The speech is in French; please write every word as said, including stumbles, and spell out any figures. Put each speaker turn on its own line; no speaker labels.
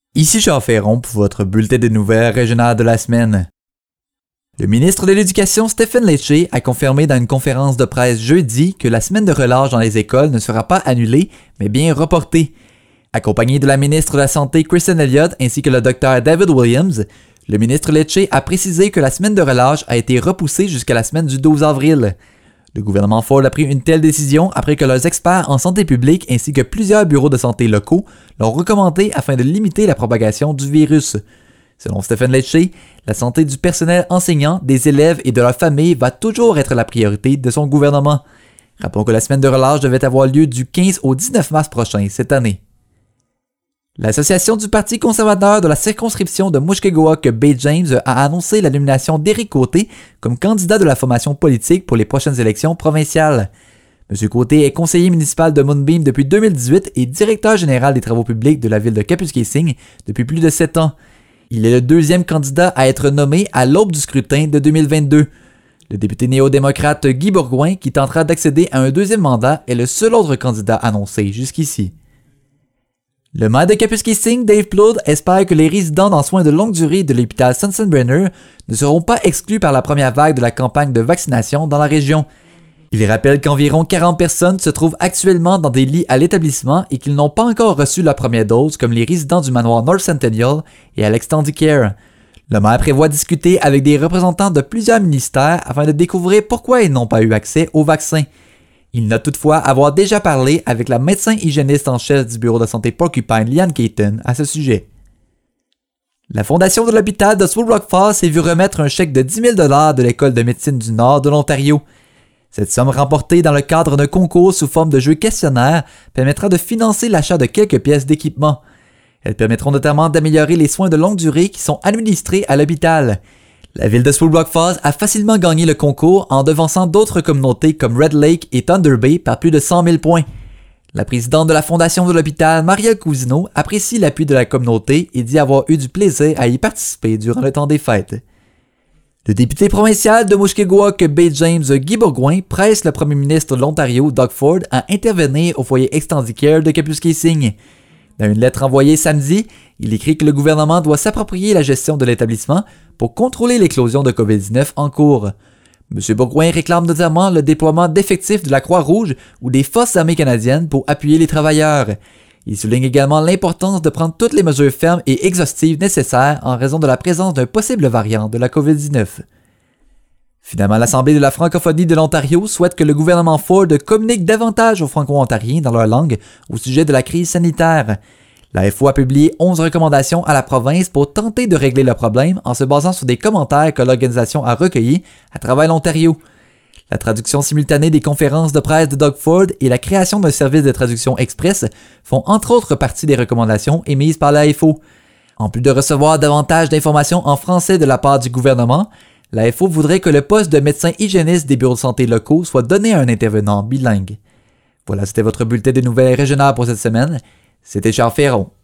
Ici Charles Ferron pour votre bulletin des nouvelles régionales de la semaine. Le ministre de l'Éducation, Stephen Lecce, a confirmé dans une conférence de presse jeudi que la semaine de relâche dans les écoles ne sera pas annulée, mais bien reportée. Accompagné de la ministre de la Santé, Kristen Elliott, ainsi que le docteur David Williams, le ministre Lecce a précisé que la semaine de relâche a été repoussée jusqu'à la semaine du douze avril. Le gouvernement Ford a pris une telle décision après que leurs experts en santé publique ainsi que plusieurs bureaux de santé locaux l'ont recommandé afin de limiter la propagation du virus. Selon Stephen Lecce, la santé du personnel enseignant, des élèves et de leurs familles va toujours être la priorité de son gouvernement. Rappelons que la semaine de relâche devait avoir lieu du quinze au dix-neuf mars prochain cette année. L'Association du Parti conservateur de la circonscription de Mushkegowuk Bay James a annoncé la nomination d'Éric Côté comme candidat de la formation politique pour les prochaines élections provinciales. M. Côté est conseiller municipal de Moonbeam depuis deux mille dix-huit et directeur général des travaux publics de la ville de Kapuskasing depuis plus de sept ans. Il est le deuxième candidat à être nommé à l'aube du scrutin de deux mille vingt-deux. Le député néo-démocrate Guy Bourgouin, qui tentera d'accéder à un deuxième mandat, est le seul autre candidat annoncé jusqu'ici. Le maire de Kapuskasing, Dave Plourde, espère que les résidents en soins de longue durée de l'hôpital Sensenbrenner ne seront pas exclus par la première vague de la campagne de vaccination dans la région. Il rappelle qu'environ quarante personnes se trouvent actuellement dans des lits à l'établissement et qu'ils n'ont pas encore reçu la première dose, comme les résidents du manoir North Centennial et à l'Extendicare. Le maire prévoit discuter avec des représentants de plusieurs ministères afin de découvrir pourquoi ils n'ont pas eu accès au vaccin. Il note toutefois avoir déjà parlé avec la médecin hygiéniste en chef du bureau de santé Porcupine, Liane Caton, à ce sujet. La fondation de l'hôpital de Swold Rock Falls s'est vue remettre un chèque de dix mille dollars de l'École de médecine du Nord de l'Ontario. Cette somme remportée dans le cadre d'un concours sous forme de jeu questionnaire permettra de financer l'achat de quelques pièces d'équipement. Elles permettront notamment d'améliorer les soins de longue durée qui sont administrés à l'hôpital. La ville de Swold Rock Falls a facilement gagné le concours en devançant d'autres communautés comme Red Lake et Thunder Bay par plus de cent mille points. La présidente de la fondation de l'hôpital, Marielle Cousineau, apprécie l'appui de la communauté et dit avoir eu du plaisir à y participer durant le temps des fêtes. Le député provincial de Mushkegowuk Bay James, Guy Bourgouin, presse le premier ministre de l'Ontario, Doug Ford, à intervenir au foyer Extendicare de Kapuskasing. Dans une lettre envoyée samedi, il écrit que le gouvernement doit s'approprier la gestion de l'établissement pour contrôler l'éclosion de covid dix-neuf en cours. M. Bourgouin réclame notamment le déploiement d'effectifs de la Croix-Rouge ou des Forces armées canadiennes pour appuyer les travailleurs. Il souligne également l'importance de prendre toutes les mesures fermes et exhaustives nécessaires en raison de la présence d'un possible variant de la covid dix-neuf. Finalement, l'Assemblée de la francophonie de l'Ontario souhaite que le gouvernement Ford communique davantage aux Franco-Ontariens dans leur langue au sujet de la crise sanitaire. La F O a publié onze recommandations à la province pour tenter de régler le problème en se basant sur des commentaires que l'organisation a recueillis à travers l'Ontario. La traduction simultanée des conférences de presse de Doug Ford et la création d'un service de traduction express font entre autres partie des recommandations émises par la F O. En plus de recevoir davantage d'informations en français de la part du gouvernement, la F O voudrait que le poste de médecin hygiéniste des bureaux de santé locaux soit donné à un intervenant bilingue. Voilà, c'était votre bulletin de nouvelles régionales pour cette semaine. C'était Charles Ferron.